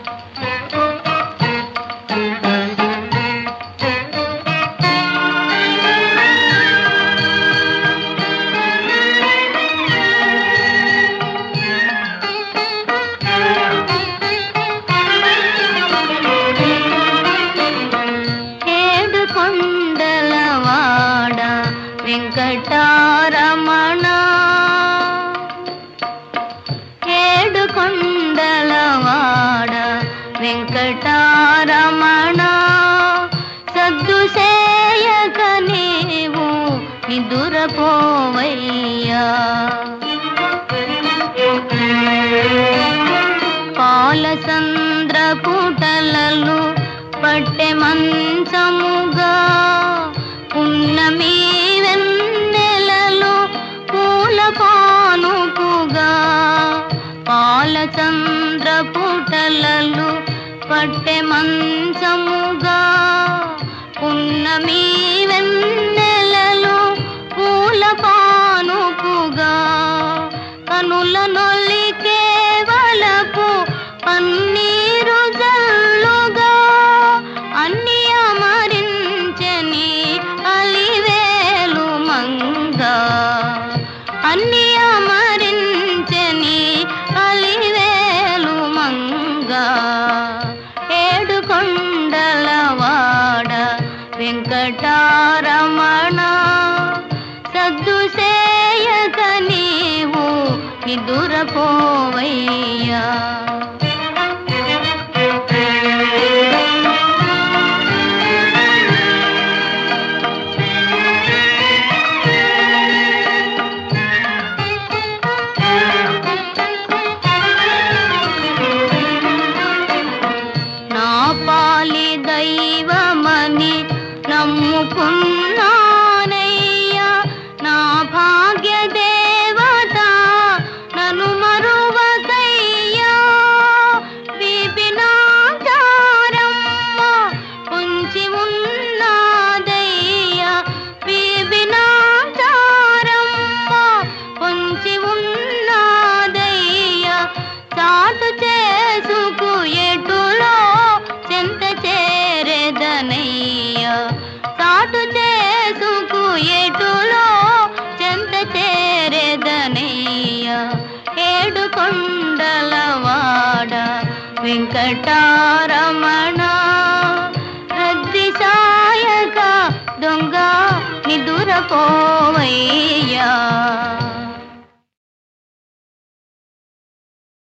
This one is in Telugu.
వెంకటారమణ ఏడుకొండలవాడ వెంకటారమణ సద్దు చేయక నీవు నిదురపోవయ్యా పాలసంద్ర పుటలలు పట్టె మంచముగా పున్నమి వెన్నెలలు పూల పానుపుగా పాలచంద్ర పుటలలు పట్టె మంచముగా పున్నమి వెన్నెలలు పూల పానుపుగా కనుల నొలికే వలపు పన్నీరు జల్లుగా అన్ని అమరించని అలివేలు మంగ అన్ని అమరించని అలివేలు మంగ ఏడుకొండలవాడ వెంకటారమణ సద్దు చేయక నీవు నిదురపోవయ్యా పాలి దైవమని నమ్ముకున్నానయ్యా నా భాగ్య దేవత నన్ను మరువకయ్యా బీబినాచారమ్మ పొంచి ఉన్నదయ్యా బీబినాచారమ్మ పొంచి ఉన్నదయ్యా చాటు చేసుకు ఎటులో చెంత చేరేదనయ్యా సాటు చేసుకు ఎటులో చెంత చేరేదనయ్యా ఏడుకొండలవాడ వెంకటారమణ రద్ది సాయక దొంగ నిదురపోవయ్యా